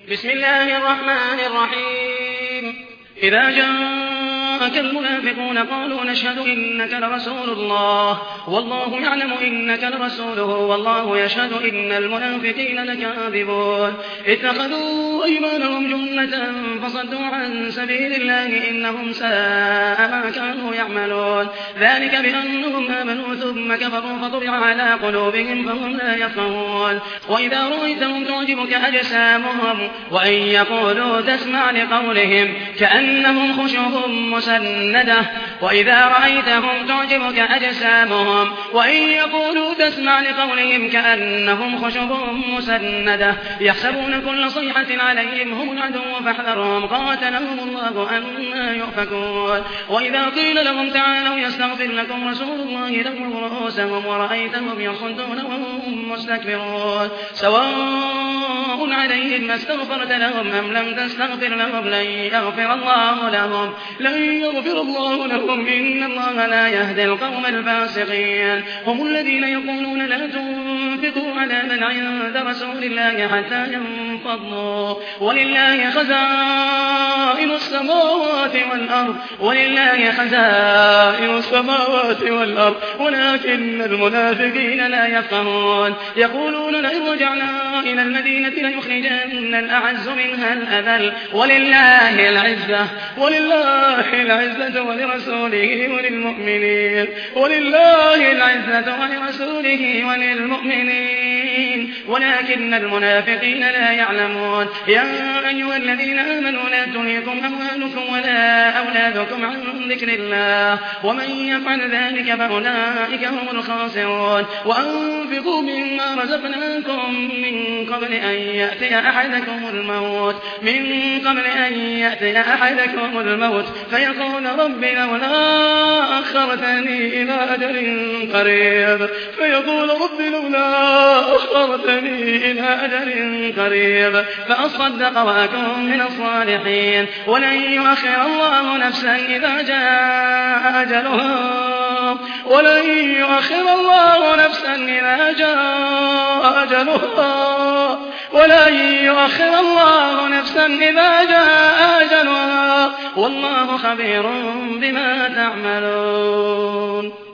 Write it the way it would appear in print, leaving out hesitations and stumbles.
بسم الله الرحمن الرحيم إذا جاءك المنافقون قالوا نشهد إنك لرسول الله والله يعلم إنك لرسوله والله يشهد إن المنافقين لكاذبون اتخذوا أيمانهم جنة فصدوا عن سبيل الله إنهم ساء ما كانوا يعملون ذلك بأنهم آمنوا ثم كفروا فطبع على قلوبهم فهم لا يفقهون وإذا رأيتهم تعجبك أجسامهم وإن يقولوا تسمع لقولهم كأنهم خشب مسندة وإذا رأيتهم تعجبك أجسامهم وإن يقولوا تسمع لقولهم كأنهم خشب مسندة يحسبون كل صيحة عليهم هم العدو فاحذرهم قاتلهم الله أنى يؤفكون وإذا قيل لهم تعالوا يستغفر لكم رسول الله لووا رؤوسهم ورأيتهم يصدون وهم مستكبرون سواء عليهم استغفرت لهم أم لم تستغفر لهم لن يغفر الله لهم إن الله لا يهدي القوم الفاسقين هم الذين يقولون لا تنفقوا على من عند رسول الله حتى ينفضوا ولله خزائن السماوات والأرض ولكن المنافقين لا يفقهون يقولون لئن رجعنا إلى المدينة ليخرجن الأعز منها الأذل ولله العزة ولرسوله وللمؤمنين ولكن المنافقين لا يعلمون يا أيها الذين آمنوا لا تلهكم أموالكم ولا أولادكم عن ذكر الله ومن يفعل ذلك فأولئك هم الخاسرون وأنفقوا مما رزقناكم من قبل أن يأتي أحدكم الموت فيقول رب لولا أخرتني إلى أجل قريب فأصدق وأكن من الصالحين ولن يؤخر الله نفسا إذا جاء أجلها والله خبير بما تعملون